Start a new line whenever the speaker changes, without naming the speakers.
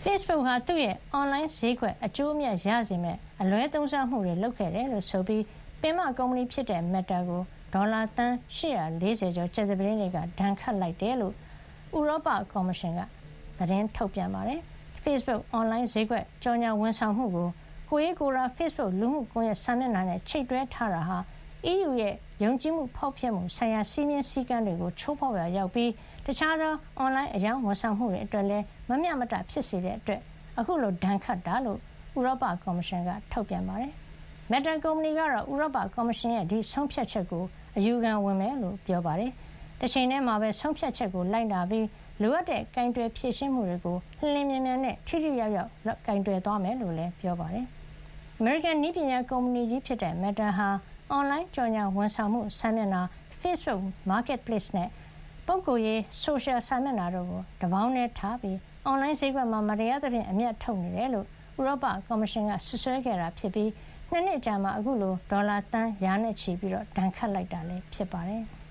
Facebook ဟာသူ့ရဲ့ online ဈေးကွက်အကျိုးအမြတ်ရစေမဲ့အလွဲသုံးစားမှုတွေလုပ်ခဲ့တယ်လို့ဆိုပြီးပင်မကုမ္ပဏီဖြစ်တဲ့ Meta ကိုဒေါ်လာသန်း840ကျော်ကြာသပတေးနေ့ကဒဏ်ခတ်လိုက်တယ်လို့ဥရောပကော်မရှင်ကသတင်းထုတ်ပြန်ပါတယ်။ Facebook အွန်လိုင်းဈေးကွက်ကြော်ညာဝန်ဆောင်မှုကိုကိုရေးကိုယ်တာ Facebook လူမှုကွန်ရက်စာမျက်နှာနဲ့ချိတ်တွဲထားတာဟာ EU ရဲ့ယုံကြည်မှုဖောက်ဖျက်မှုဆိုင်ရာစည်းမျဉ်းစည်းကမ်းတွေကိုချိုးဖောက်ရာရောက်ပြီးတခြားသောအွန်လိုင်းအယောင်ဝန်ဆောင်မှုတွေအတွက်လည်းမမျှမတဖြစ်စေတဲ့အတွက်အခုလိုဒဏ်ခတ်တာလို့ဥရောပကော်မရှင်ကထုတ်ပြန်ပါတယ်။ Meta ကုမ္ပဏီကတော့ဥရောပကော်မရှင်ရဲ့ဒီဆုံးဖြတ်ချက်ကိုအယူခံဝင်မယ်လို့ပြောပါတယ်။တချိန်တည်းမှာပဲဆုံးဖြတ်ချက်ကိုလိုက်နာပြီးလိုအပ်တဲ့ကင်တွယ်ဖြည့်ရှင်းမှုတွေကိုလျင်လျင်မြန်မြန်နဲ့ထိထိရောက်ရောက်ကင်တွယ်သွားမယ်လို့လည်းပြောပါတယ်။ American နည်းပညာကုမ္ပဏီကြီးဖြစ်တဲ့ Meta ဟာအွန်လိုင်းကြော်ညာဝန်ဆောင်မှုစာမျက်နှာ Facebook Marketplace နဲ့ပုဂ္ဂိုလ်ရေးဆိုရှယ်စာမျက်နှာတို့ကိုတပေါင်းတည်းထားပြီးအွန်လိုင်းဈေးကွက်မှာမတရားသဖြင့်အမြတ်ထုတ်နေတယ်လို့ဥရောပကော်မရှင်ကစွပ်စွဲခဲ့တာဖြစ်ပြီး2 နှစ်ကြာမှအခုလိုဒေါ်လာသန်းရာနဲ့ချီပြီးဒဏ်ခတ်လိုက်တာလည်းဖြစ်ပါတယ်။